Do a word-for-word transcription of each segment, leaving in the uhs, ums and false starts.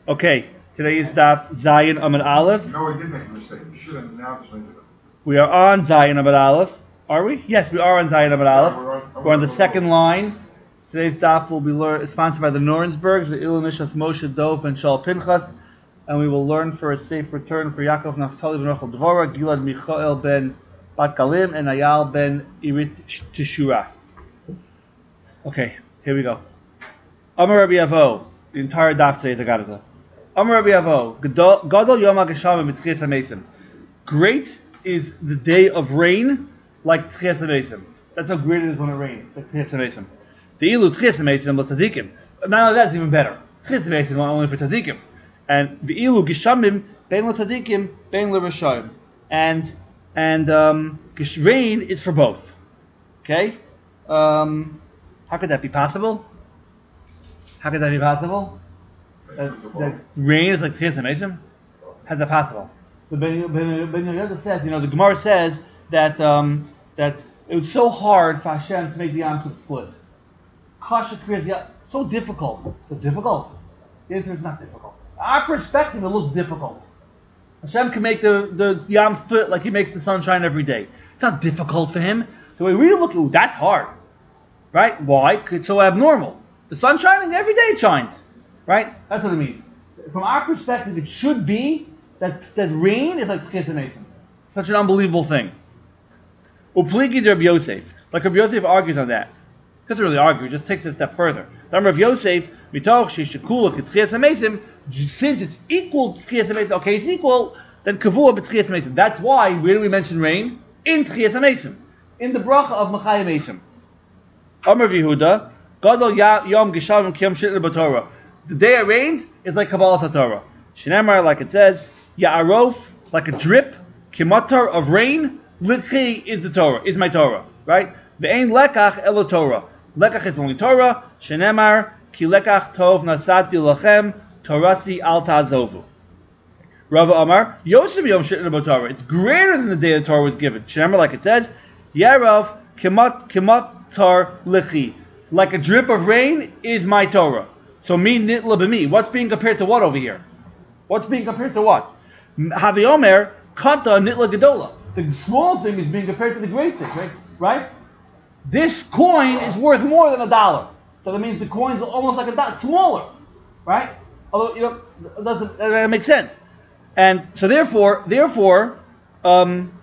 Okay, today is Daf Zayin Amud Aleph. No, I did make a mistake. You should have announced me. We are on Zayin Amud Aleph. Are we? Yes, we are on Zayin Amud Aleph. Yeah, we're on- we're on the second line. Today's Daf will be lear- sponsored by the Nurembergs, the Ilu Nishas Moshe Dov and Shal Pinchas, and we will learn for a safe return for Yaakov Naftali ben Rachel Dvorah, Gilad Michael ben Bat Galim, and Ayal ben Irit Teshura. Okay, here we go. Amar Rabbi Avo. The entire Daf today is a Gadol. Amar Rabbi Avo. Gadol Yom HaGeshamim B'Tchias HaMesim. Great is the day of rain like Tchias HaMesim. That's how great it is when it rains, like Tchias HaMesim. The Ilu Tchias HaMesim L'Tzadikim. Now that's even better. Tchias HaMesim only for Tzadikim. And the Ilu Geshamim Bein L'Tzadikim Bein L'Rishayim. And and um, rain is for both. Okay? Um, how could that be possible? How could that be possible? That, that rain is like Tchias HaMesim? How's that possible? So Ben Yehuda says, you know, the Gemara says that um, that it was so hard for Hashem to make the Yam Suf split. Kasha Kriyas Yam, so difficult. So difficult? The answer is not difficult. Our perspective, it looks difficult. Hashem can make the, the Yam split like He makes the sunshine every day. It's not difficult for Him. The way we look at it, that's hard. Right? Why? 'Cause it's so abnormal. The sun's shining every day, it shines. Right? That's what it means. From our perspective, it should be that, that rain is like Tchias HaMesim. Such an unbelievable thing. Upligi de Rabbi Yosef. Like Rabbi Yosef argues on that. He doesn't really argue, he just takes it a step further. Then Rabbi Yosef, mitoch sheshekula k'Tchias HaMesim, since it's equal to Tchias HaMesim, okay, it's equal, then kavua b'Tchias HaMesim. That's why, where do we mention rain? In Tchias HaMesim. In the bracha of Machayim Mesim. Amar Yehuda, Gadol Yom Geshavim Kiyom Shitl B'Torah. The day it rains is like Kabbalah HaTorah. Shneimar, like it says, Ya'arof, like a drip, Kimatar of rain, Litchi is the Torah, is my Torah, right? Ve'ein lekach elo Torah. Lekach is only Torah. Shneimar, Ki lekach tov nasati lachem, Torasi al ta'azovu. Rava Amar, Yosef Yom Shitl B'Torah. It's greater than the day the Torah was given. Shneimar, like it says, Ya'arof, Kimat, Kimatar Lichi. Like a drip of rain is my Torah. So me nitla b'mi. What's being compared to what over here? What's being compared to what? Havi Omer kata nitla gedola. The small thing is being compared to the great thing, right? Right? This coin is worth more than a dollar. So that means the coin is almost like a dollar, smaller, right? Although you know, it doesn't that makes sense. And so therefore, therefore, um,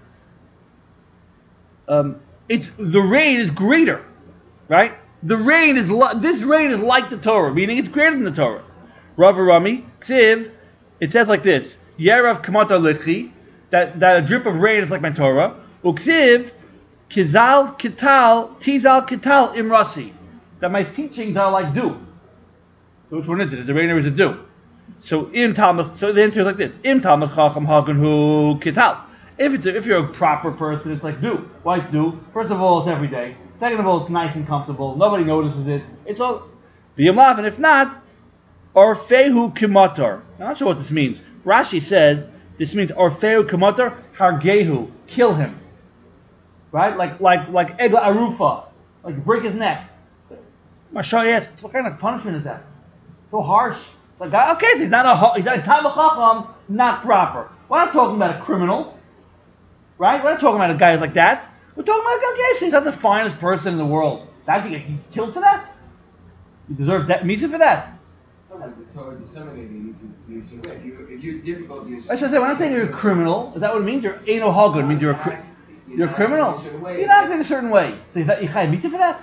um, it's the rain is greater, right? The rain is li- this rain is like the Torah, meaning it's greater than the Torah. Rav Rami, Ksiv, it says like this: Yerav kamata lichi, that that a drip of rain is like my Torah. Uksiv, kizal kital, tizal kital imrasi, that my teachings are like dew. So which one is it? Is it rain or is it dew? So im talmud. So the answer is like this: Im talmud chacham hagen hu kital. If it's a, if you're a proper person, it's like dew. Why it's dew? First of all, it's every day. Second of all, it's nice and comfortable. Nobody notices it. It's all v'yamlav, and if not, orfehu kimatar. I'm not sure what this means. Rashi says this means orfehu kimatar hargehu, kill him. Right? Like like like egla arufa, like break his neck. Mashal asks, what kind of punishment is that? So harsh. It's like okay, so he's not a he's not a talmid chacham, not proper. We're not talking about a criminal, right? We're not talking about a guy like that. We're talking about okay, he's not the finest person in the world. That you get killed for that? You deserve that misa for that? No, but the Torah disseminated you to certain way. If you if you're difficult, you're. I should say when I say you're a criminal, is that what it means? You're eno hagun, means you're a cri- you're a criminal. You're acting in a certain way. So is that you chayv misa for that?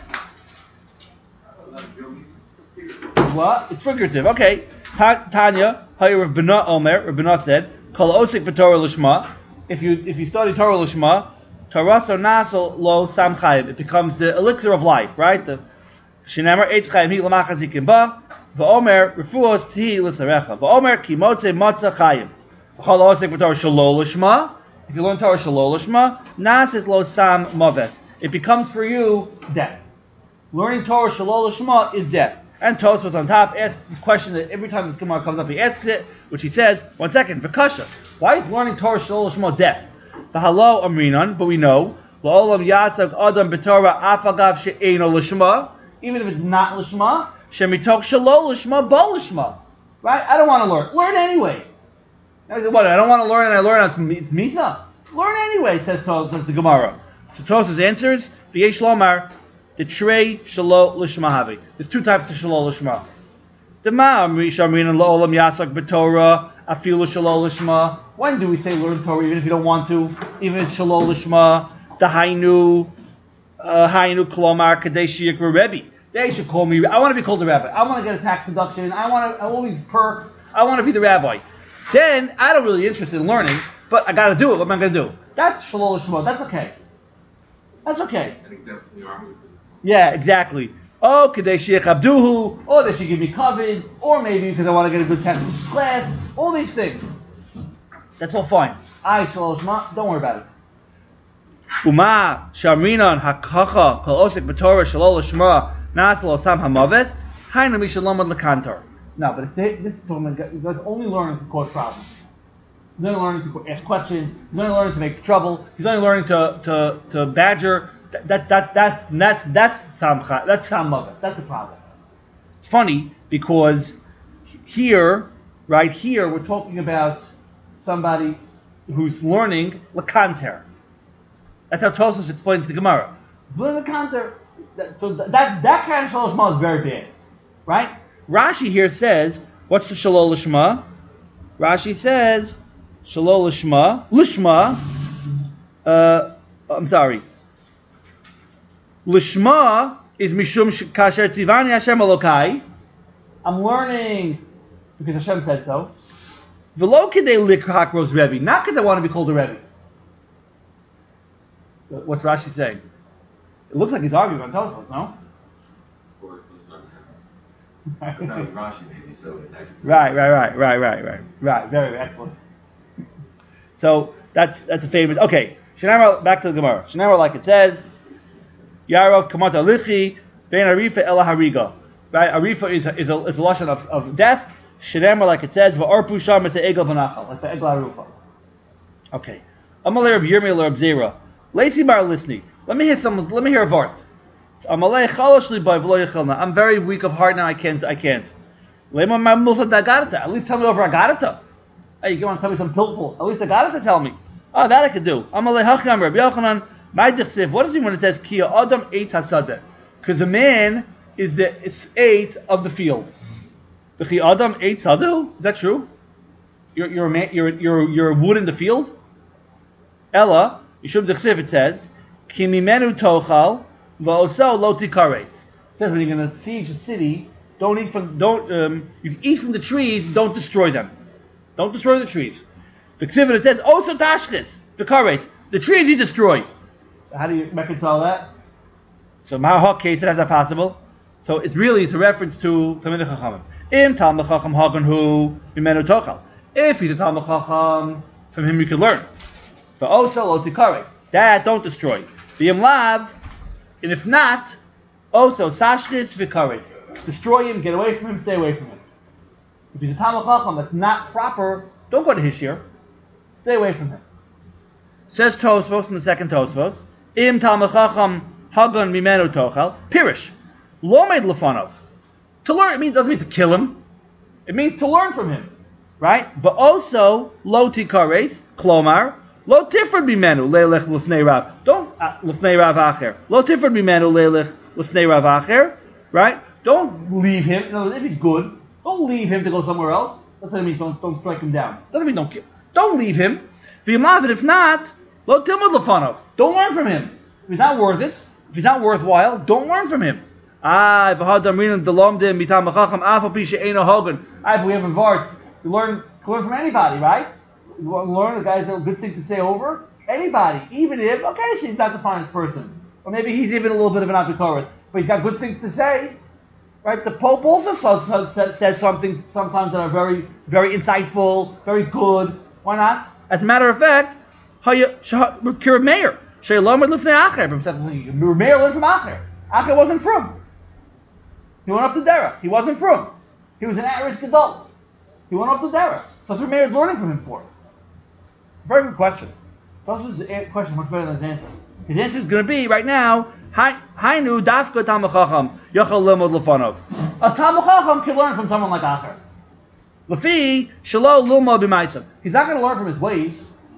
What? It's figurative. Okay. Tanya, how Rav Bina Omer, Rav Bina said, Kol osik b'Torah l'shma. If you if you study Torah l'shma. Taraso nasal lo sam chayim. It becomes the elixir of life, right? The Shinemar eitz chayim hi l'machazikim ba. V'omer refuos tihi l'sarecha. V'omer ki motze matzah chayim. V'chol osik b'Torah shelo l'shma. If you learn Torah shelo l'shma, nasis lo sam maves. It becomes for you death. Learning Torah shelo l'shma is death. And Tos was on top, asks the question that every time the Gemara comes up, he asks it, which he says, one second, V'kasha. Why is learning Torah shelo l'shma death? V'halo amrinan, but we know L'olam yatzav adam b'Torah afagav she'eino l'shma, even if it's not l'shma, shemitok shelo l'shma ba l'shma, Right? I don't want to learn. Learn anyway. I said, what? I don't want to learn, and I learn on it's Misa. Learn anyway, says Tos, says the Gemara. So Tos answers, V'yesh lomar, the trey shalo l'shma havi. There's two types of shalo l'shma. The ma'amri shamrin and la'olam yasak b'torah afilu shalo l'shma. When do we say learn Torah, even if you don't want to? Even if it's shalo l'shma. The hainu, uh, hainu klomar kadesh yikra rebbe. They should call me. I want to be called the rabbi. I want to get a tax deduction. I want to, all these perks. I want to be the rabbi. Then I don't really interested in learning, but I got to do it. What am I going to do? That's shalol l'shma. That's okay. That's okay. An example from the army. Yeah, exactly. Oh, kadesh abduhu. Or they should give me covered. Or maybe because I want to get a good tax class. All these things. That's all fine. I shalol l'shma. Don't worry about it. Uma shamrinan hakacha kol osik b'torah shalol l'shma. Not l'osam hamaves. Hainu mishalomad lekantor. No, but if they, this is talking about, you guys only learning to cause problems. He's only learning to ask questions. He's only learning to make trouble. He's only learning to to, to badger. That that that that that's that's samcha. That's sammagas. That's the problem. It's funny because here, right here, we're talking about somebody who's learning lekanter. That's how Tosfos explains the Gemara. Learn lekanter. That, so that that kind of shalosh ma is very bad, right? Rashi here says, what's the shalol l'shma? Rashi says, shalol l'shma, l'shma, uh, I'm sorry. L'shma is mishum kasher tzivani Hashem Elokai. I'm learning because Hashem said so. V'lo kidei likhak ros Rebbe, not because I want to be called a Rebbe. What's Rashi saying? It looks like he's arguing on Tosfos, no? That was Rashi maybe, so it's actually... Right, right, right, right, right, right, right. Very, very excellent. So that's that's a favorite. Okay, Shnamar, back to the Gemara. Shnamar, like it says, Yarov kamata lichi ben arifa ela hariga. Right, arifa is a, is a is a lashon of, of death. Shnamar, like it says, va'arpu sham it's a egel v'nachal, like the egel harufa. Okay, Amalei Reb Yirmiyah Reb Zera, Lacy bar listening. Let me hear some. Let me hear a vart. I'm very weak of heart now. I can't. I can't. At least tell me over agarata. Hey, you want to tell me some pilpul? At least agarata tell me. Oh, that I could do. What does he mean when it says kia adam eight hasadeh? Because a man is the it's eight of the field. The adam eight sadu. Is that true? You're you're a man, you're you're you're a wood in the field. Ella, you should have it says kimimenu tochal. V'oso lo tikares. It says when you're going to siege a city, don't eat from don't um, you eat from the trees. Don't destroy them. Don't destroy the trees. The ksivit it says oso tashkis tikares. The trees you destroy. How do you reconcile that? So Mahawak case it as that possible. So it's really it's a reference to Talmidei Chachamim. Im Talmid Chacham Hagan hu Mimenu Tochal. If he's a Talmid Chacham, from him you can learn. V'oso lo tikares. That don't destroy. V'yim lav. And if not, also sashkis v'kares. Destroy him, get away from him, stay away from him. If he's a Talmid Chacham that's not proper, don't go to his shir. Stay away from him. Says Tosfos in the second Tosfos, Im Talmid Chacham hagan mimenu tochal, pirish, lomed lefanov. To learn, it means doesn't mean to kill him. It means to learn from him. Right? But also, lo tikares, klomar, Lo tifred bimenu leilech l'fnei rav. Don't uh, l'fnei rav acher. Lo tifred bimenu leilech l'fnei rav acher. Right? Don't leave him. In other words, if he's good, don't leave him to go somewhere else. That's what it means. Don't don't strike him down. Doesn't mean don't kill. Don't leave him. V'yimlav, if not, lo tilmud l'fanov. Don't learn from him. If he's not worth it, if he's not worthwhile, don't learn from him. Ah, v'hadam rinan delomdim mitam achacham afal pi she'eino hogan. Ah, if we have a vart, you learn learn from anybody, right? You want to learn, the guy's a good thing to say over? Anybody, even if, okay, she's not the finest person. Or maybe he's even a little bit of an apikoros, but he's got good things to say. Right? The Pope also says, says some things sometimes that are very, very insightful, very good. Why not? As a matter of fact, Kira Meir, Shalom Lifnei Acher, Meir learned from Acher. Acher wasn't from. He went up to Derek. He wasn't from. He was an at-risk adult. He went up to Derek. That's what Meir is learning from him for. Very good question. That's his question much better than his answer. His answer is going to be right now. Hainu dafka Talmid Chacham yachal limud lefanov. A Talmid Chacham can learn from someone like Acher. Lafi shelo lilma b'maisav. He's not going to learn from his ways.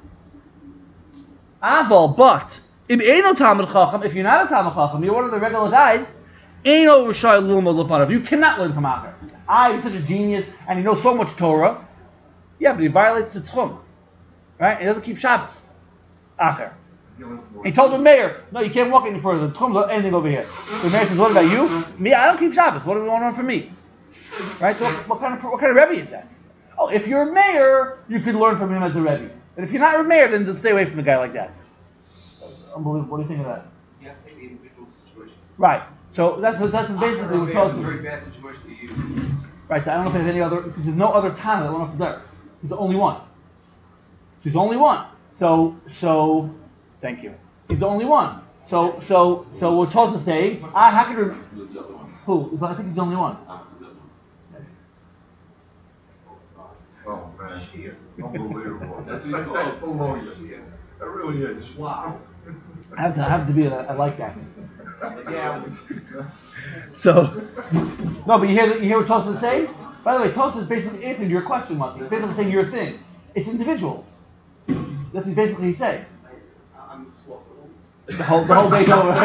Aval, but if you're not a Talmid Chacham, you're one of the regular guys. Eino Rishai lilma lefanav. You cannot learn from Acher. I am such a genius, and he knows so much Torah. Yeah, but he violates the Tchum, right? He doesn't keep Shabbos. Acher. He told the mayor, no, you can't walk any further. The Tchum's ending over here. The mayor says, what about you? Me, I don't keep Shabbos. What do you want on from me? Right? So what kind of what kind of Rebbe is that? Oh, if you're a mayor, you could learn from him as a Rebbe. And if you're not a mayor, then stay away from a guy like that. Unbelievable. What do you think of that? You have to take the individual situation. Right. So that's that's basically what It's a Tosfos. very bad situation to use. Right. So I don't know if there's any other, because there's no other Tana that went off the dirt. He's the only one. He's the only one. So so, thank you. He's the only one. So so so what Tosfos saying? Ah, how could Who's the other one? who? I think he's the only one. Ah, who's the other one? Oh, man. Unbelievable. That's That's what he's called. below you. That really is. Wow. I have to I have to be. A, I like that. Yeah. So no, but you hear the, you hear what Tosfos is saying? By the way, Tosfos is basically answering your question, Mati. He's basically saying your thing. It's individual. That's what basically he's saying. I'm swole. The whole the whole day's over.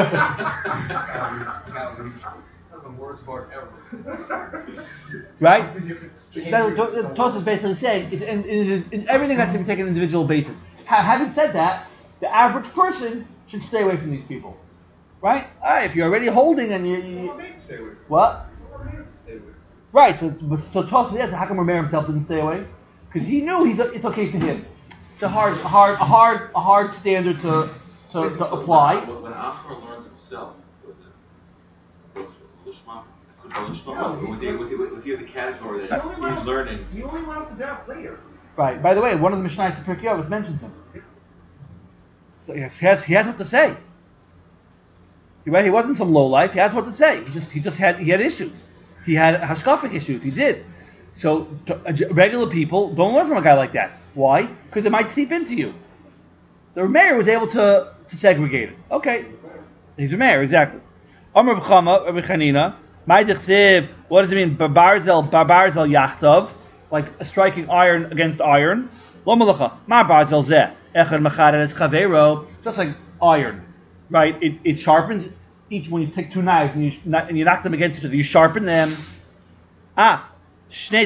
That's the worst part ever. Right? That's what Tosfos is basically saying. It's in, in, in, everything has to be taken on an individual basis. Ha, having said that, the average person should stay away from these people. Right? Alright, if you're already holding and you... you Stay away. what? Stay away. Right, so, so Tosfos, yes, how come Rameir himself didn't stay away? Because he knew he's it's okay to him. It's a hard, a hard, a hard, a hard standard to to, to apply. When when Achor learned himself, was it Lishma? Lishma? Was he was he was he the category that he's learning? You only went up to that later. Right. By the way, one of the Mishnayos of Pirkei Avos mentions him. So yes, he has he has what to say. Right? He wasn't some low life. He has what to say. He just he just had he had issues. He had hashkafic issues. He did. So to, uh, regular people don't learn from a guy like that. Why? Because it might seep into you. The mayor was able to, to segregate it. Okay, he's a mayor, exactly. Amar b'chama, Rabbi Chanina, my dichsiv. What does it mean? Barbarzel, barbarzel yachtov, like striking iron against iron. Lo malacha, ma barzel zeh, echad machad es chavero, just like iron, right? It it sharpens each when you take two knives and you and you knock them against each other. You sharpen them. Ah. So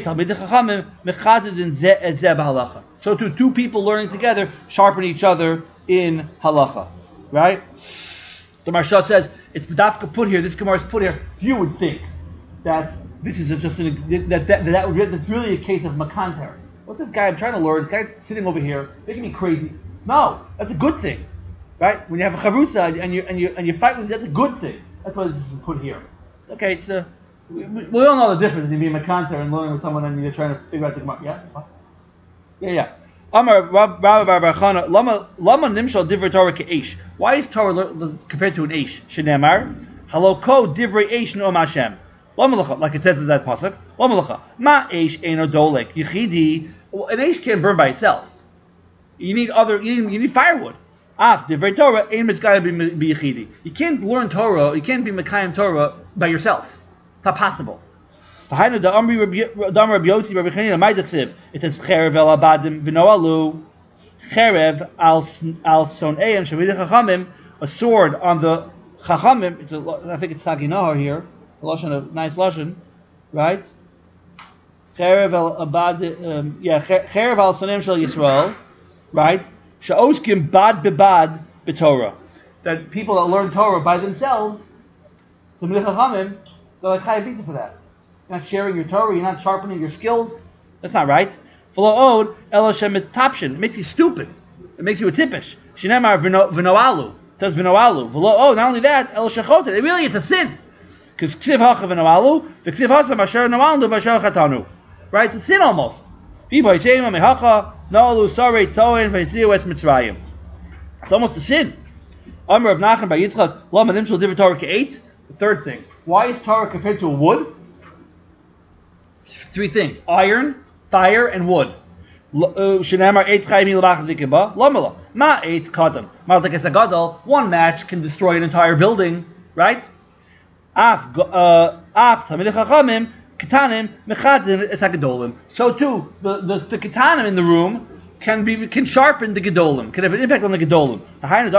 too, two people learning together sharpen each other in halacha, right? The Maharsha says it's dafka put here. This Gemara is put here. You would think that this is a, just an that that that would that's really a case of makanter. What's this guy? I'm trying to learn. This guy's sitting over here making me crazy. No, that's a good thing, right? When you have a chavrusa and you and you and you fight with, that's a good thing. That's why this is put here. Okay, it's a. We, we all know the difference between being a makanter and learning with someone and you're trying to figure out the Gemara. Yeah? What? Yeah, yeah. Amar Rabbi Bar Chana, Lama Lama Nimshal Divrei Torah Ke'esh. Why is Torah compared to an Eish? Shenemar, Haloko Divrei Eish Noam Hashem. Lama Lacha, like it says in that pasuk. Lama Lacha, Ma Eish Eino Dolek Yichidi. An Eish can't burn by itself. You need other. You need, you need firewood. Af Divrei Torah Ein Mitzgayim Be Yichidi. You can't learn Torah. You can't be Mekayim Torah by yourself. It's not possible. It says cherev el abadim v'noalu cherev al al soneim shavida chachamim, a sword on the chachamim. It's a, I think it's saginohar here, a lashon, a nice lashon, right? Cherev el abadim, um, yeah, cherev al soneim shel Yisrael, right? She'oskim bad bebad b'Torah. That people that learn Torah by themselves, the chachamim, they're like chayav pizza for that. You're not sharing your Torah, you're not sharpening your skills. That's not right. It makes you stupid. It makes you a tippish. Shinemar v'noalu. It says v'noalu. Oh, not only that, el shechotet. It really, it's a sin. Because ksiv hacha v'noalu, v'ksiv hasa masher noalu v'asher chatanu. Right? It's a sin almost. It's almost a sin. Amar of Nachman by Yitzchak, Lama Nimshal Divrei Torah Ke'eit. The third thing. Why is Torah compared to a wood? Three things: iron, fire, and wood. Shenamar eitz chayim l'bach zikibah lomela ma eitz kadam ma like it's a gadol. One match can destroy an entire building, right? Af af tamid chachamim Ketanim mechadin es hagedolim. So too, the, the, the ketanim in the room can be can sharpen the gedolim, can have an impact on the gedolim. Harbe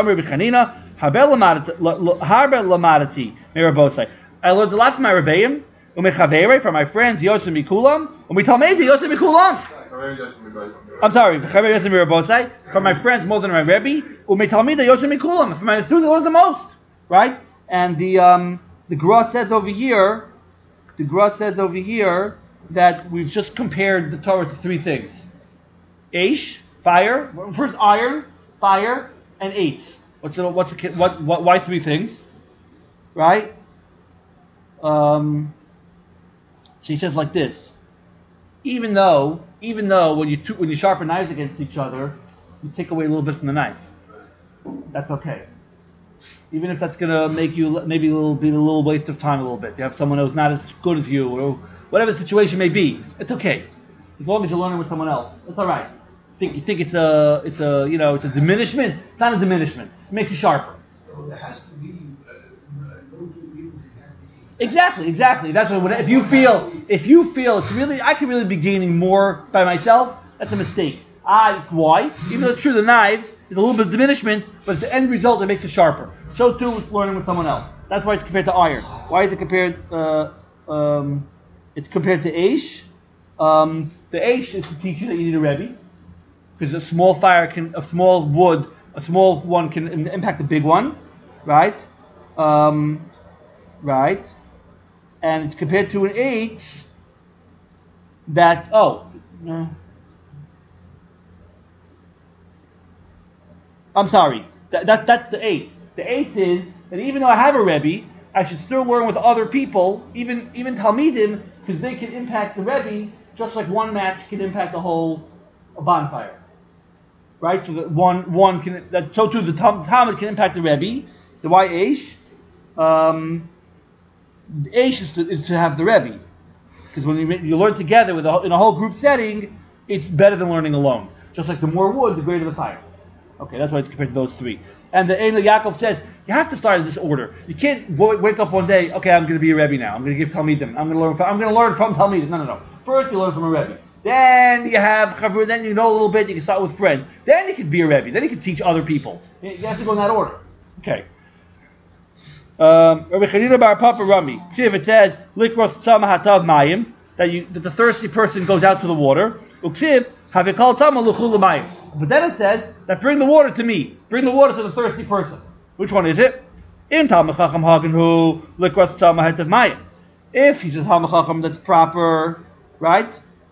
lamadati merabosai. I learned a lot from my rebbeim, umechavere from my friends Yosef Mikulam, umitalmeidi Yosef Mikulam. I'm sorry, from my friends more than my rebbe, umitalmeidi Yosef Mikulam. From my students, I learned the most, right? And the um, the Gra says over here, the Gra says over here that we've just compared the Torah to three things: Aish, fire. First, iron, fire, and eight. What's the, what's the, what, what? Why three things? Right? Um, so he says like this: even though, even though when you when you sharpen knives against each other, you take away a little bit from the knife. That's okay. Even if that's gonna make you maybe a little be a little waste of time a little bit. You have someone who's not as good as you, or whatever the situation may be. It's okay, as long as you're learning with someone else. It's all right. Think you think it's a it's a you know it's a diminishment? It's not a diminishment. It makes you sharper. Well, there has to be uh, no two people can have the Exactly, exactly. That's what. If you feel if you feel it's really I can really be gaining more by myself. That's a mistake. I why? Even though it's true, the knives is a little bit of diminishment, but it's the end result that makes it sharper. So too with learning with someone else. That's why it's compared to iron. Why is it compared? Uh, um, it's compared to Aish. Um, the Aish is to teach you that you need a Rebbe, because a small fire can, a small wood, a small one can im- impact a big one, right? Um, right. And it's compared to an eight that oh. Uh, I'm sorry. That, that that's the eight. The eight is that even though I have a Rebbe, I should still learn with other people, even even Talmidim, because they can impact the Rebbe just like one match can impact the whole bonfire, right? So that one one can that so too the Talmud can impact the Rebbe. The why Aish? Um, Aish is to, is to have the Rebbe, because when you you learn together with a, in a whole group setting, it's better than learning alone. Just like the more wood, the greater the fire. Okay, that's why it's compared to those three. And the Ein Yaakov says, you have to start in this order. You can't w- wake up one day, okay, I'm going to be a Rebbe now. I'm going to give Talmidim. I'm going to learn from, I'm going to learn from Talmidim. No, no, no. First you learn from a Rebbe. Then you have Chavur, then you know a little bit, you can start with friends. Then you can be a Rebbe. Then you can teach other people. You have to go in that order. Okay. Um, Rabbi Chanina Bar Papa Rami. See if it says, Likros Tzama Hatav Mayim, that you, that the thirsty person goes out to the water. Uksiv, Havikal Tzama Luchul Mayim. But then it says that bring the water to me. Bring the water to the thirsty person. Which one is it? If he's a Talmid Chacham that's proper, right?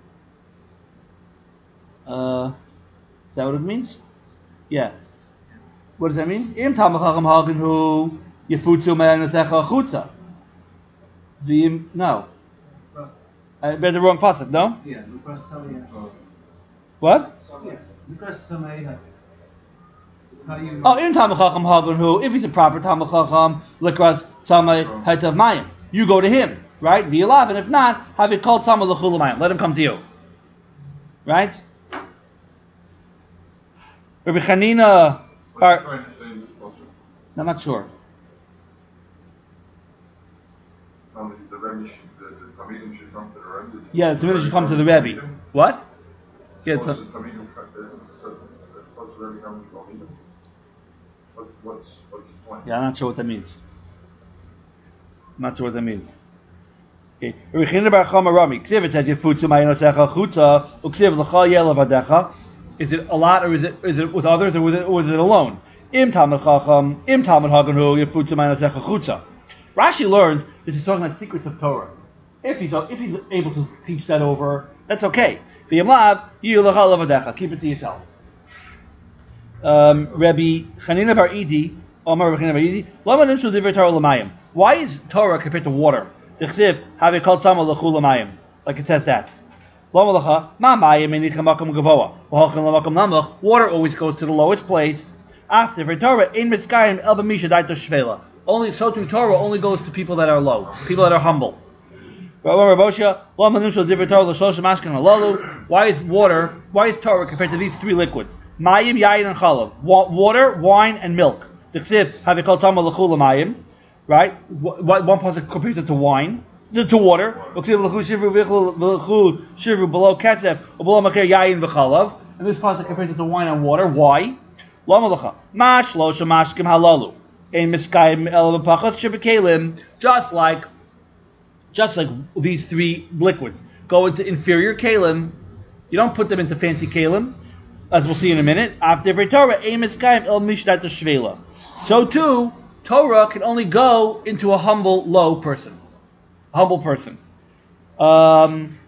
Uh, is that what it means? Yeah. What does that mean? Im Talmid Chacham Hagen who Yefutzu Me'anasecha Chutza. The no. I read the wrong pasuk. No. Yeah, Lucas Samay. What? Yeah, Lucas Samay. How do you? Oh, in Talmid Chacham Hagen who, if he's a proper Talmid Chacham, Likras Tzamei Hetav Mayim, you go to him, right? V'yelav, and if not, have it called Tzamei L'chul Mayim. Let him come to you, right? Rabbi Chanina. What are you trying to say in this culture? I'm not sure. Um, the Rebbe should, the, the Talmidim should come to the Rebbe. Yeah, the Talmidim should come to the Rebbe. What? Yeah. What's T- the Talmidim? What's the Rebbe coming to Talmidim? What, what's what's the point? yeah, I'm not sure what that means. I'm not sure what that means. Okay. Rabbi Chanina Bar Chama Rami. Ksiv it says Yefutzu Me'anasecha Chutza Uksiv L'chal Yelav Adecha. Is it a lot, or is it is it with others, or, with it, or is it alone? Im Talmid Chacham, Im Talmid Hagen hu Yefutzu Me'anasecha Chutza. Rashi learns this is talking about secrets of Torah. If he's if he's able to teach that over, that's okay. V'yamlav you l'chal Avadecha. Keep it to yourself. Um, Rabbi Chanina Bar Idi, Omar Rabbi Chanina Bar Idi, Lama nimshul divrei Torah l'mayim. Why is Torah compared to water? D'chsiv have called tzama l'chul l'mayim, like it says that. Lama l'cha ma mayim enichem makom gavoa. V'hochem l'makom namuch. Water always goes to the lowest place. After for Torah in miskayim el b'misha daito shvela. Only so to Torah only goes to people that are low, people that are humble. Why is water, why is Torah compared to these three liquids? Mayim, yayin, and chalav. Water, wine, and milk. Right? One pasuk compares it to wine. to, to water. And this pasuk compares it to wine and water. Why? Just like, just like these three liquids go into inferior kalim, you don't put them into fancy kalim, as we'll see in a minute. So too, Torah can only go into a humble, low person. A humble person. Um,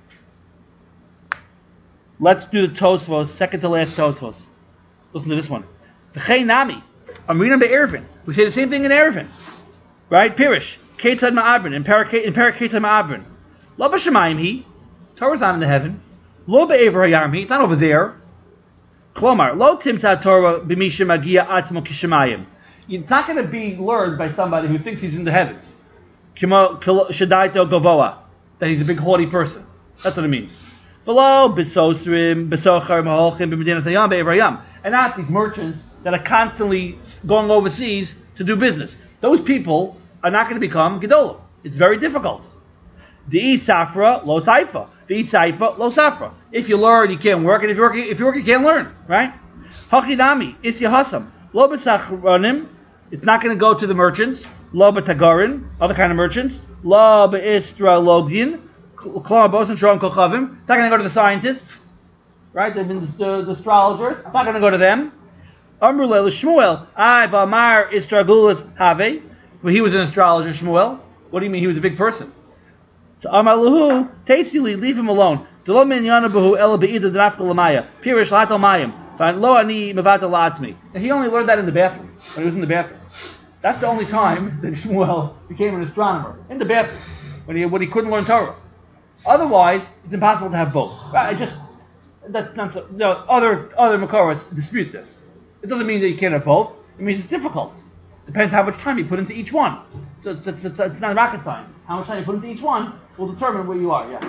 let's do the Tosfos, second to last Tosfos. Listen to this one. V'chei nami. I'm reading about Eruvin. We say the same thing in Eruvin. Right? Pirish. Ketzad ma'abrin. In Parak Ketzad ma'abrin. Lo b'shamayim hi. Torah's not in the heaven. Lo be'ever hayam hi. It's not over there. Klomar. Lo timta Torah b'misha magia atzmo kishamayim. It's not going to be learned by somebody who thinks he's in the heavens. Kimo shadaito govoa. That he's a big haughty person. That's what it means. Below bisosrim besochar maholchim b'medinat hayam be'ever hayam. And not these merchants that are constantly going overseas to do business. Those people are not going to become gedolim. It's very difficult. The safra lo saifa. The saifa lo safra. If you learn, you can't work, and if you work, if you work, you can't learn. Right? Hachidami is yahasam lo b'sachronim. It's not going to go to the merchants. Lo b'tagarin, other kind of merchants. Lo b'istrologin, klama bosan shron kochavim. It's not going to go to the scientists. Right? The, the, the astrologers. It's not going to go to them. Amrulel Shmuel, I Vamar Istragulis Have, well, he was an astrologer, Shmuel. What do you mean? He was a big person. So Amaluhu, Tatsili, leave him alone. Dolomin Yanabahu Ela Beida Drafka Lamaya, Pirish Latal Mayim, Van Lo Ani Mavata Latmi. And he only learned that in the bathroom, when he was in the bathroom. That's the only time that Shmuel became an astronomer, in the bathroom, when he when he couldn't learn Torah. Otherwise, it's impossible to have both. Right? I just that, that's a, you know, other other Makoros dispute this. It doesn't mean that you can't have both. It means it's difficult. Depends how much time you put into each one. So it's, it's, it's, it's not rocket science. How much time you put into each one will determine where you are. Yeah.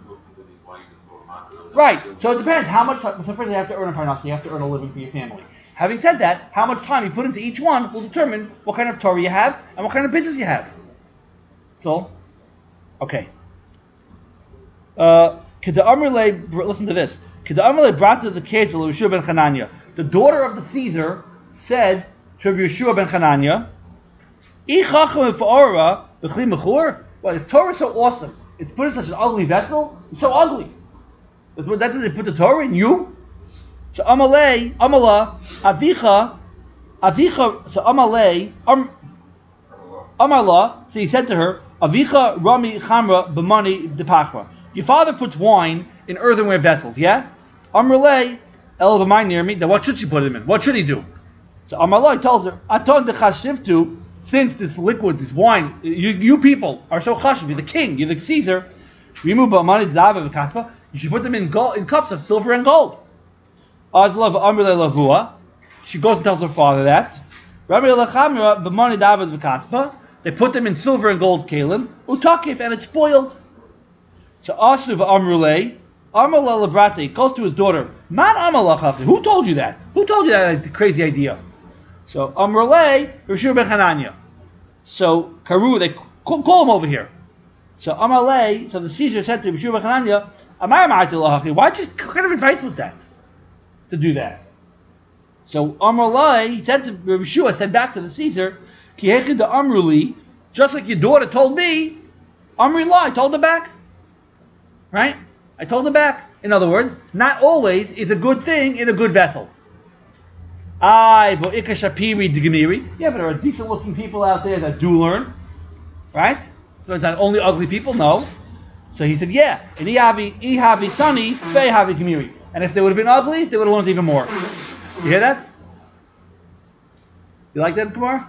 Right. So it depends how much. So first, you have to earn a parnasa. You have to earn a living for your family. Having said that, how much time you put into each one will determine what kind of Torah you have and what kind of business you have. So, okay. Uh, listen to this. The daughter of the Caesar said to Rabbi Yeshua ben Hanania, well, if Torah is so awesome, it's put in such an ugly vessel, it's so ugly. That's what, that's what they put the Torah in you? So Amalei, Amala, Avicha, Avicha, so Amalei, um, Amarla, so he said to her, Avicha Rami Chamra B'mani Depachra. Your father puts wine in earthenware vessels, yeah? Amrulei, El V'mai near me, then what should she put him in? What should he do? So Amalai tells her, Aton de Chashivtu, since this liquid, this wine, you, you people are so chashiv, you're the king, you're the Caesar, remove B'mani Dava V'katva, you should put them in gold, in cups of silver and gold. Azlav Amrulei Lavua, she goes and tells her father that. Rabbi Lachamra B'mani Dava V'katva, they put them in silver and gold kalim, utakif, and it's spoiled. So Asuv Amrulei, Amrulei Labrate goes to his daughter, Man Amalach, who told you that? Who told you that crazy idea? So Amrulei, Rishur ben Hanania. So Karu, they call, call him over here. So Amalei, so the Caesar said to Rishur ben Hanania, Amar Ma'atil why just what kind of advice was that? To do that. So Amrulei said to Rishua, said back to the Caesar, Ki hechid the Amruli, just like your daughter told me, Amrullah, I told her back. Right? I told her back. In other words, not always is a good thing in a good vessel. I bo'ika shapiri d'gemiri. Yeah, but there are decent looking people out there that do learn. Right? So it's not only ugly people, no. So he said, yeah. And ihavi ihavi tani ve'havi gemiri. And if they would have been ugly, they would have learned even more. You hear that? You like that, Kumar?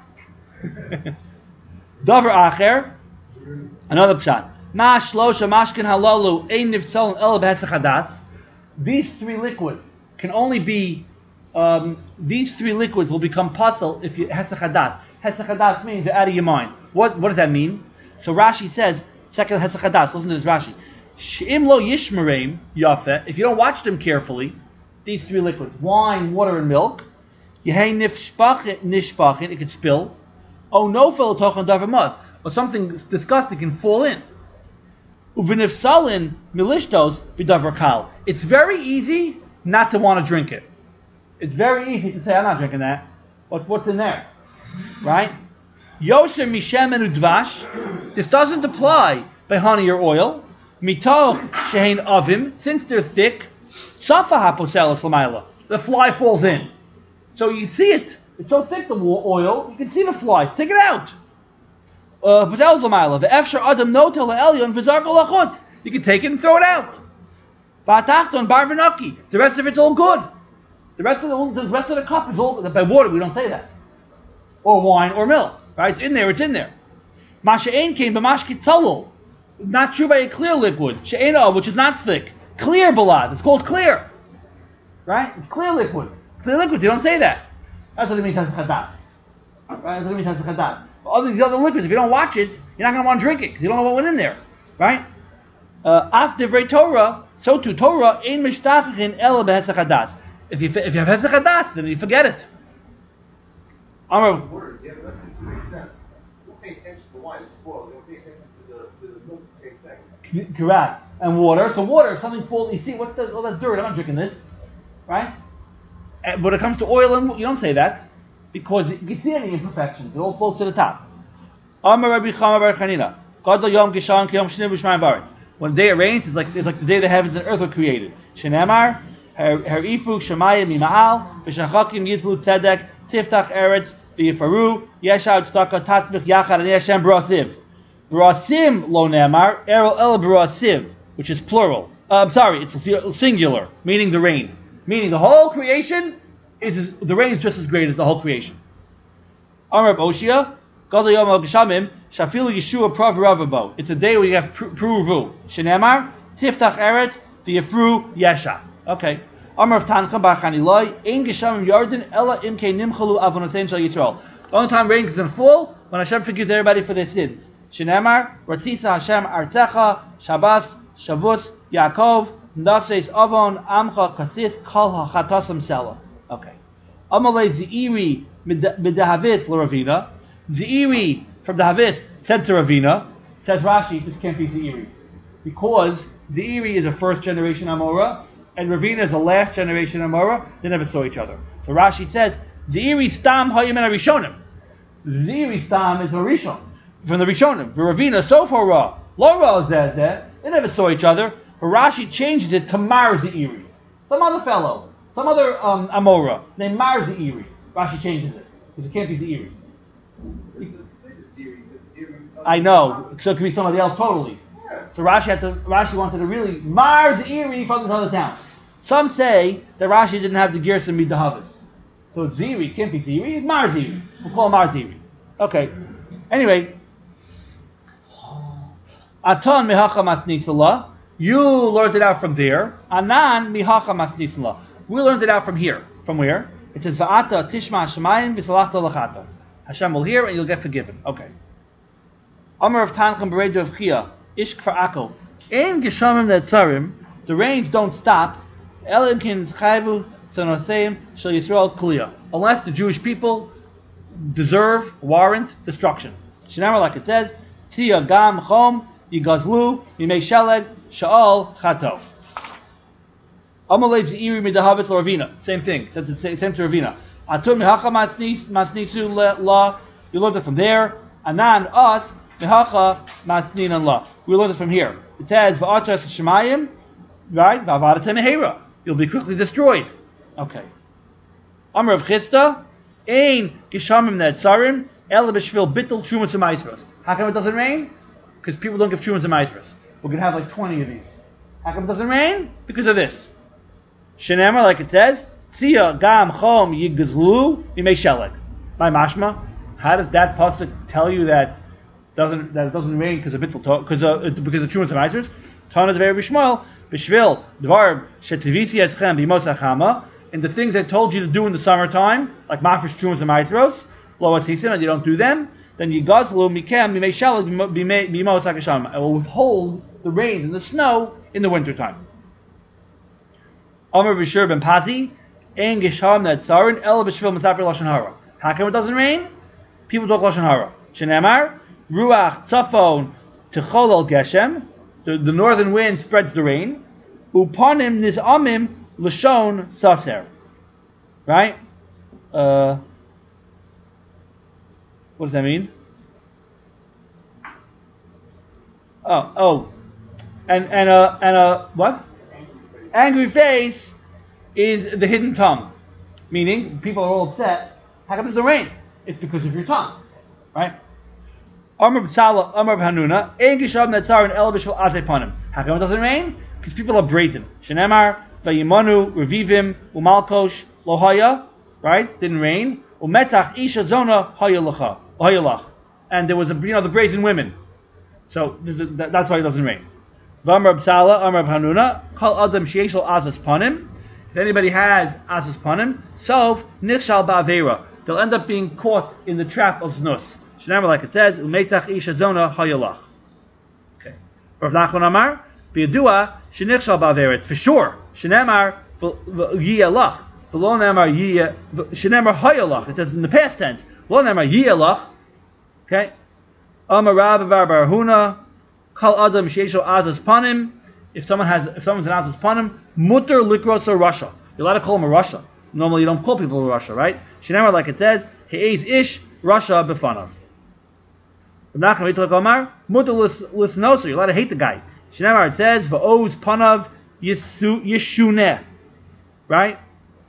Dover acher. Another pshat. Ma shlosha mashkin halalu ein nifsalin el b'hetzachadas. These three liquids can only be. Um, these three liquids will become puzzle if you hetzachadas. Hetzachadas means you're out of your mind. What What does that mean? So Rashi says, second hetzachadas. Listen to this Rashi. She'im lo yishmereim yafeh. If you don't watch them carefully, these three liquids: wine, water, and milk. Yehei nishpachin, nishpachin. It could spill. Oh no, fel tochan davar maz. Or something disgusting can fall in. Uvinifsalin milishtos b'davar kal. It's very easy not to want to drink it. It's very easy to say, I'm not drinking that. But what's in there? Right? Yosher mishem and udvash. This doesn't apply by honey or oil. Mitoch shein avim. Since they're thick, safa haposel l'mayla. The fly falls in. So you see it. It's so thick, the oil, you can see the flies. Take it out. Posel l'mayla. The efshar adam notel elyon v'zarko lachut. You can take it and throw it out. V'atachton bar v'naki. The rest of it's all good. The rest of the, the rest of the cup is all by water. We don't say that, or wine or milk. Right? It's in there. It's in there. Masha'ain came b'mashkit tzalul. Not true by a clear liquid. She'ena, which is not thick. Clear balad. It's called clear. Right? It's clear liquid. Clear liquids. You don't say that. That's what it means as chadat. Right? That's what it means as chadat. But other these other liquids, if you don't watch it, you're not going to want to drink it because you don't know what went in there. Right? After uh, Torah, so too Torah ein mishtachichin ela behesach hadas. If you if you have hesach hadas, then you forget it. Amar. Word, yeah, that seems to make sense. We'll pay attention to wine, it's spoiled. We'll pay attention to the, to the milk, the same thing. Correct. And water. So water, if something falls, you see, what's the, oh, that's dirt, I'm not drinking this. Right? And when it comes to oil, and you don't say that, because you can see any imperfections. It all falls to the top. Amar Rabbi Chama bar Chanina. Gadol yom gishan ki yom shneim b'shmayim baritz. When the day it rains, it's like, it's like the day the heavens and earth were created. Shenemar, harifu shemayim mima'al, v'shachakim yitlu tzedek, tiftach eretz, v'yifaru, yeshad tzedakah tatzmich yachad, and Hashem brasiv. Brasim lo nemar, erol el brasiv, which is plural. Uh, I'm sorry, it's singular, meaning the rain. Meaning the whole creation is, is the rain is just as great as the whole creation. Amar Oshia, Gadol Yom Al Geshamim, Shafilu Yeshua Prav Ravabo. It's a day where you have Pruvu. Shenemar, Tiftach Eretz, the Yefru Yesha. Okay. Amar Tancha Bar Chaniloi, Ein Geshamim Yarden, Ella Imke Nimchalu Avonotein Shal Yisrael. The only time rain is in full when Hashem forgives everybody for their sins. Shenemar, Ratzisa Hashem Artecha, Shabbos, Shavuos, Yaakov, Nafses Avon, Amcha, Kasis, Kol HaChatasam Sela. Okay. Amalei Zeiri Midahavitz L'Ravina. Zeiri from the Havitz said to Ravina, says Rashi, this can't be Zeiri. Because Zeiri is a first generation Amora, and Ravina is a last generation Amora, they never saw each other. So Rashi says, Zeiri Stam Hayim and Arishonim. Zeiri Stam is a Rishon, from the Rishonim. The Ravina, so far Ra. Lo Ra Zeh, they never saw each other. Rashi changes it to Mar Zeiri. Some other fellow, some other um, Amora, named Mar Zeiri. Rashi changes it, because it can't be Zeiri. I know, so it could be somebody else totally. So Rashi had to, Rashi wanted to really Mar Zeiri from this other town. Some say that Rashi didn't have the Gersa Midahavas. So it's Zeiri, can't be Zeiri, it's Mar Zeiri. We'll call it Mar Zeiri. Okay. Anyway, Aton Mehacha Masnisala. You learned it out from there. Anan mihacha masnisla. We learned it out from here. From where? It says va'ata tishma shemayim v'salachta lachatas. Hashem will hear and you'll get forgiven. Okay. Amar of Tanchem Beredu of Chia Ish Kfar Akko. Ein geshamim netzarim. The rains don't stop. Elim kin chayvu tzanoseim shel Yisrael kliya. Unless the Jewish people deserve, warrant destruction. Shinamar, like it says, Tia gam chom yigazlu yimei sheleg Sha'al Chato. Amalei Zeiri Midahavitz Ravina. Same thing. Same to Ravina. Atum Mehacha Masnisu La. You learned it from there. Anan Us Mehacha Masninan La. We learned it from here. It says Va'atas Shemayim. Right? Va'avadat Mehera. You'll be quickly destroyed. Okay. Amar of Chista. Ein Gishamim Netzarim. Ela B'Shvil Bittul Trumas and Maisros. How come it doesn't rain? Because people don't give Trumas and Maisros. We're going to have like twenty of these. How come it doesn't rain? Because of this. Shenemar, like it says, Tzia gam chom yigazlu yimei sheleg. My mashma, how does that pasuk tell you that doesn't that it doesn't rain because of bittul because of because of trumas and meisers? Tana devei Bishmael b'shvil dvar shetzivisi eschem b'mos achama. And the things I told you to do in the summertime, like mafresh trumas and meisros, lo atzisim, and you don't do them, then yigazlu mikem yimei sheleg b'mos achasham. I will withhold the rains and the snow in the wintertime. Amar Bishur ben Pazi, Ein Gesham Netzarin El B'Shvil Misaper Lashon Hara. How come it doesn't rain? People talk Lashon Hara. Shenemar Ruach Tzafon Techolel Geshem The, the northern wind spreads the rain. Upanim nizamim l'shon saser. Right? Uh, what does that mean? Oh, oh, and and a and a what? Angry face is the hidden tongue, meaning people are all upset. How come it doesn't rain? It's because of your tongue, right? Amar b'Sala, Amar b'Hanuna, Ein gisham netzar and el b'shul azay panim. How come it doesn't rain? Because people are brazen. Shenemar vayimanu revivim umalkosh lohaya, right? Didn't rain. Umetach isha zona hayalacha hayalach, and there was a you know the brazen women. So this is, that, that's why it doesn't rain. V'amar b'Sala, Amar b'Hanuna, Kol adam sheishal azas panim. If anybody has azas panim, so nichshal ba'avera. They'll end up being caught in the trap of znus. Shenamar, like it says, umeitach isha zona hayalach. Okay. Rav Nachman Amar, b'yadua shenichshal ba'avera. It's for sure. Shenamar yiyalach. V'lo namar yiyah. Shenamar hayalach. It says in the past tense. V'lo namar yiyalach. Okay. Amar Rav Bar Barhuna, Kal Adam Sheisho Azas Panim. If someone has, if someone's an Azas Panim, Mutter Likros a Russia. You're allowed to call him a Russia. Normally, you don't call people a Russia, right? Shinamar, like it says, He'ez Ish Russia Befanav. Nachman Yitzchak Amar, Mutter Lisnosa. You're allowed to hate the guy. Shinamar, it says, Va'oz Panav Yishuneh. Right?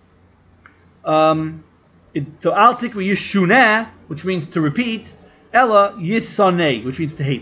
Um, it, so Al Tikri Yishuneh, which means to repeat. Ella Yisanei, which means to hate.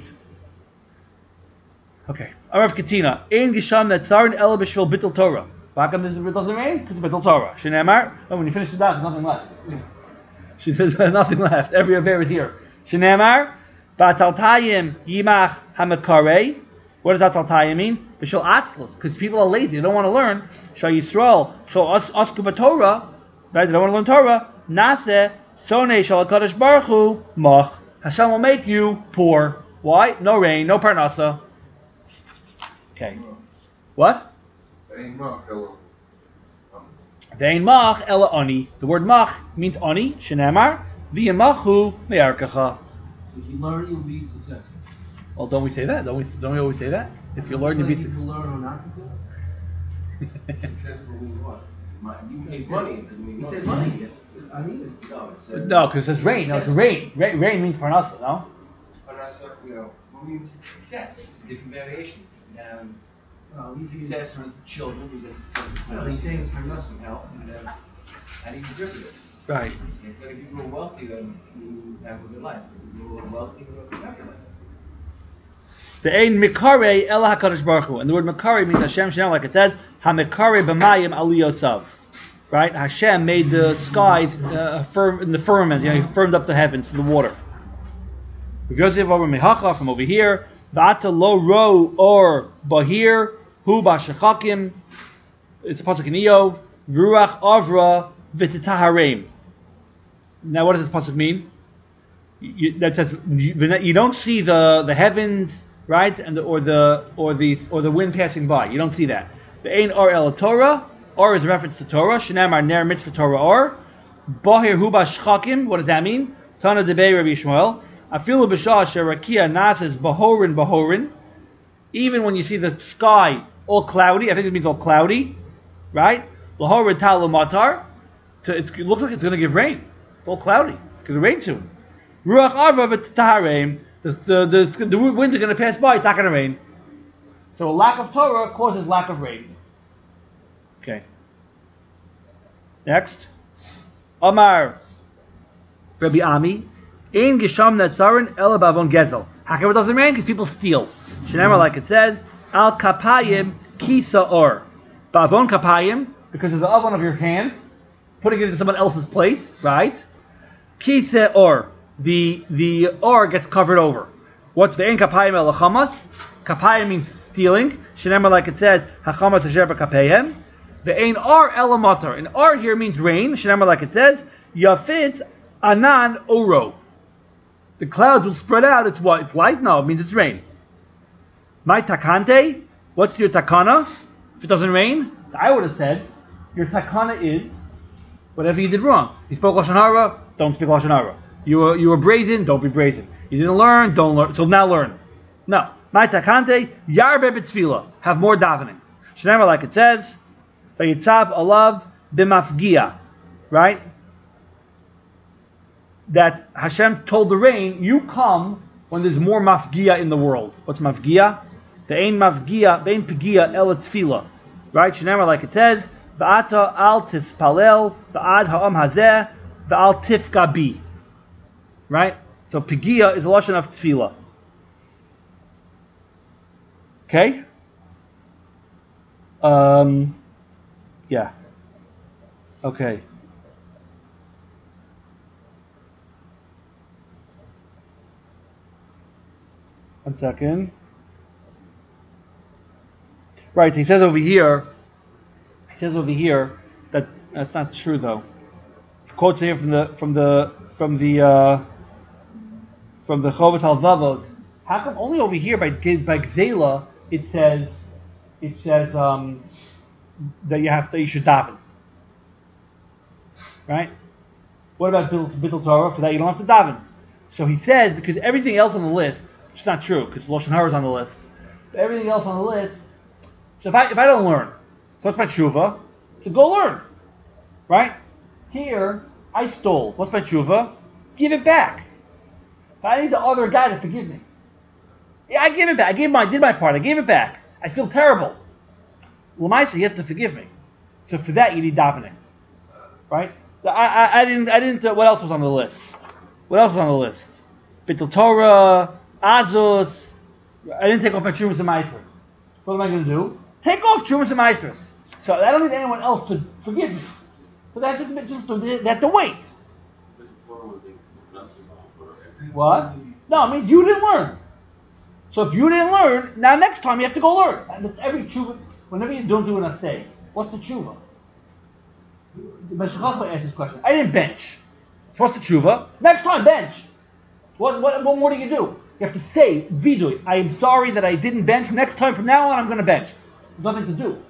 Okay. Arav Katina. Ein Gisham Netzarin Ella B'Shvil Bittul Torah. How come this doesn't rain? Because of Bittul Torah. Shenemar. Oh, when you finish the daf, there's nothing left. She says there's nothing left. Every affair is here. Shenemar. Ba'ataltayim Yimach Hamakarei. What does Ataltayim mean? B'Shil Atzlus. Because people are lazy. They don't want to learn. Shal Yisrael. Shal Osku B'Torah. Right? They don't want to learn Torah. Naseh. Sonei Shal HaKadosh Baruch Hu. Mach. Hashem will make you poor. Why? No rain, no parnasa. Okay. What? Vein mach ela ani. The word mach means ani. Shenemar v'yamachu me'arkacha. If you learn, you'll be successful. Well, don't we say that? Don't we? Don't we always say that? If you learn, you'll be successful. If you learn or not to do it. Successful means what? You make money. It doesn't mean money. He said money. I mean, it's, no, it's uh, no, because it's rain. No, it's rain. rain. Rain means parnasa, no? Parnasa, you know, what means success? Different variation. Um, well, success for children, you get success for well, he's saying parnasa and help, and uh, how do you interpret it? Right. If you grow wealthy, then you have a good life. If you grow wealthy, you have a happy life. The ein mikare el hakadosh baruch hu, and the word mikare means Hashem Shem, like it says, hamikare b'mayim aliyosav. Right? Hashem made the skies uh, firm in the firmament. You know, He firmed up the heavens, the water. Yosef over mehacha from over here. V'ata lo ro or bahir hu b'shechakim. It's a pasuk in Eov. Ruach avra v'titaharem. Now, what does this pasuk mean? You, that says you, you don't see the, the heavens, right, and the, or the or the or the wind passing by. You don't see that. The ein or el Torah. Or is a reference to Torah. Shenamar ner mitzvah Torah or. Bahir hu b'shchakim. What does that mean? Tana debei Rabbi Shmuel. Afilu b'shah sherakia nases bahorin bahorin. Even when you see the sky all cloudy, I think it means all cloudy, right? Lahorin talu matar. It looks like it's going to give rain. It's all cloudy. It's going to rain soon. Ruach arva v'taharem. The the the the winds are going to pass by. It's not going to rain. So a lack of Torah causes lack of rain. Okay. Next. Omar Rabbi Ami. Ein gisham netzarin ela bavon gezel. How come it doesn't rain? Because people steal. Shenemar, like it says, al kapayim kisa or. Bavon kapayim, because of the oven of your hand, putting it into someone else's place, right? Kisa or. The the or gets covered over. What's the ein kapayim el chamas? Kapayim means stealing. Shenemar, like it says, hachamas asher b'kapayim. The ein ar elamatar. And ar here means rain. Shenamar, like it says, yafit anan oro. The clouds will spread out. It's what? It's light? No, it means it's rain. My takante. What's your takana? If it doesn't rain, I would have said, your takana is whatever you did wrong. You spoke lashon hara, don't speak lashon hara. You were you were brazen, don't be brazen. You didn't learn, don't learn. So now learn. No. My takante yarbe b'tfila, have more davening. Shneimar, like it says, vayitzav alav b'mafgia, right? That Hashem told the rain, you come when there's more mafgia in the world. What's mafgia? The ain mafgia, the ain pegia el tefila, right? Shneimar, like it says, va'ata al tispalel ba'ad ha'am hazeh va'al tifka bi, right? So pegia is a lashon of tefila. Okay. Um. Yeah. Okay. One second. Right, he says over here, he says over here that that's not true though. Quotes here from the from the from the uh, from the Chovos Halvavos. How come only over here by by Gzela it says it says um, that you have to you should daven, right? What about Bittul Torah? For that you don't have to daven. So he says because everything else on the list, which is not true because Lashon Hara is on the list, but everything else on the list. So if I if I don't learn, so what's my tshuva? So go learn, right? Here I stole. What's my tshuva? Give it back. I need the other guy to forgive me. Yeah, I give it back. I gave my I did my part. I gave it back. I feel terrible. Lamaisa, he has to forgive me. So for that you need davening, right? I I, I didn't I didn't. Uh, what else was on the list? What else was on the list? Bittul Torah, Azus. I didn't take off my Trumas and Maasros. What am I going to do? Take off Trumas and Maasros. So I don't need anyone else to forgive me. So they have to, just, they have to wait. What? No, it means you didn't learn. So if you didn't learn, now next time you have to go learn. And it's every tshuva, whenever you don't do an assay, what's the tshuva? The Meshachach asked this question. I didn't bench. So what's the tshuva? Next time, bench. What, what, what more do you do? You have to say, vidui, I am sorry that I didn't bench. Next time, from now on, I'm going to bench. There's nothing to do.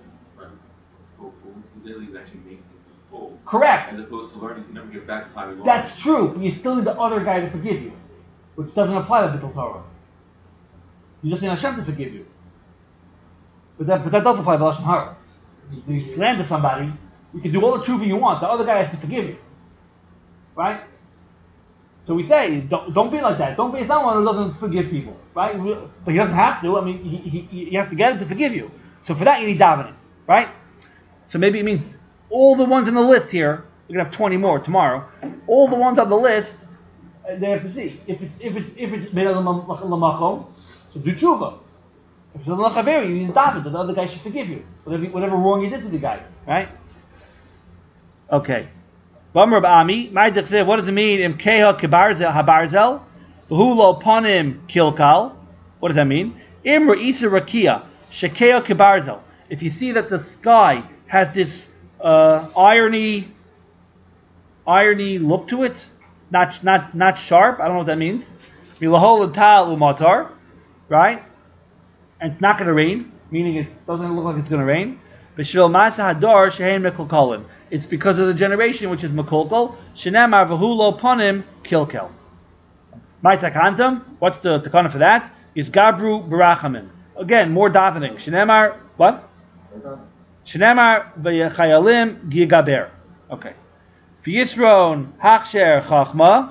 Correct. As opposed to learning to never get back to time. That's true, but you still need the other guy to forgive you, which doesn't apply to Bittul Torah. You just need Hashem to forgive you. But that, but that does apply to Lashon Hara. If you slander somebody, you can do all the tshuva you want. The other guy has to forgive you, right? So we say, don't, don't be like that. Don't be someone who doesn't forgive people, right? But he doesn't have to. I mean, he, he, you have to get him to forgive you. So for that, you need davening, right? So maybe it means all the ones on the list here. We're gonna have twenty more tomorrow. All the ones on the list, they have to see if it's if it's if it's beidei l'makom, so do tshuva. If it's l'chaveri, you need to daven that the other guy should forgive you, whatever whatever wrong you did to the guy, right? Okay. What does it mean? Im keha kibarzel habarzel, v'hu lo panim kilkal. What does that mean? Im re'isa rakia shekeha kibarzel. If you see that the sky has this uh, irony, irony look to it, not not not sharp. I don't know what that means. Milahol tal umatar, right? And it's not going to rain, meaning it doesn't look like it's going to rain. B'shvil masa hadar shehein mekolkolim. It's because of the generation which is mekolkol. Shenemar v'hu lo panim kilkel. My takantam. What's the takana for that? Is gabru barachamin. Again, more davening. Shenemar what? Shenemar v'yachayalim gigaber. Okay. V'yisron hachsher chachma.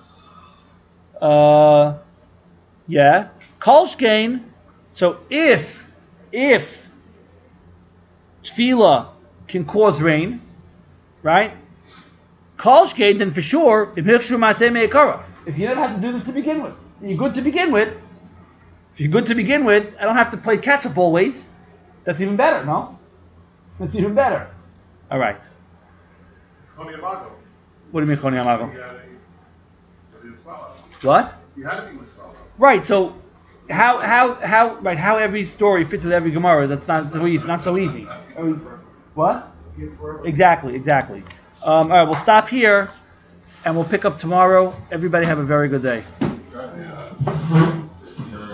Uh, yeah. Kolshkein. So if if tefillah can cause rain, right? Kolshkein, then for sure, if hilchshu maseh me'ikara. If you never have to do this to begin with, you're good to begin with. If you're good to begin with, I don't have to play catch up always. That's even better, no? That's even better. All right. Choni Amago. What do you mean Choni Amago? You had to be Mispala. What? You had to be Mispala. Right. So how how how right how every story fits with every Gemara? That's not so easy. Not so easy. Are we, what? Exactly. Exactly. Um, all right. We'll stop here, and we'll pick up tomorrow. Everybody have a very good day.